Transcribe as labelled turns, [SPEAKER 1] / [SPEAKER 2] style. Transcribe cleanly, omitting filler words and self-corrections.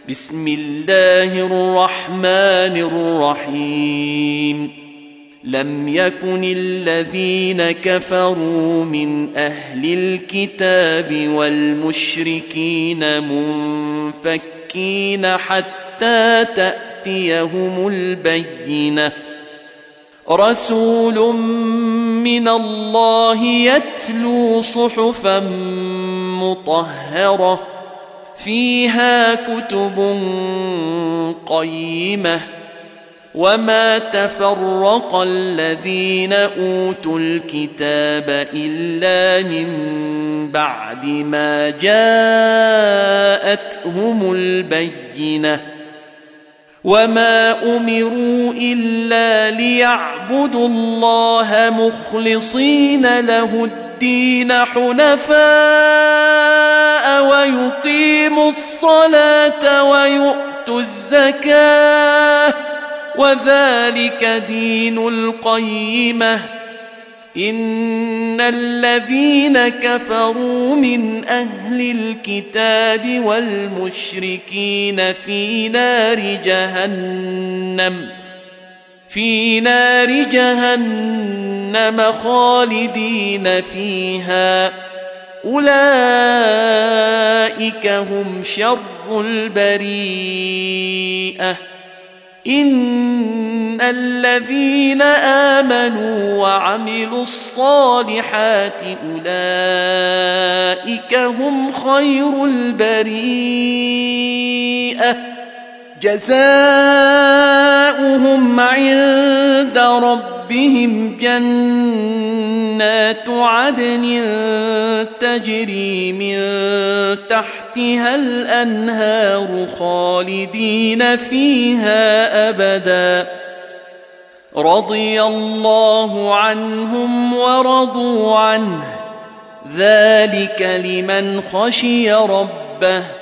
[SPEAKER 1] بسم الله الرحمن الرحيم لم يكن الذين كفروا من أهل الكتاب والمشركين منفكين حتى تأتيهم البينة رسول من الله يتلو صحفا مطهرة فيها كتب قيمة وما تفرق الذين أوتوا الكتاب إلا من بعد ما جاءتهم البينة وما أمروا إلا ليعبدوا الله مخلصين له الدين حنفاء ويقيموا الصلاة ويؤتوا الزكاة وذلك دين القيمة إن الذين كفروا من أهل الكتاب والمشركين في نار جهنم خالدين فيها أولئك هم شر البريئة إن الذين آمنوا وعملوا الصالحات أولئك هم خير البريئة جزاؤهم عند ربهم جنات عدن تجري من تحتها الأنهار خالدين فيها أبدا رضي الله عنهم ورضوا عنه ذلك لمن خشي ربه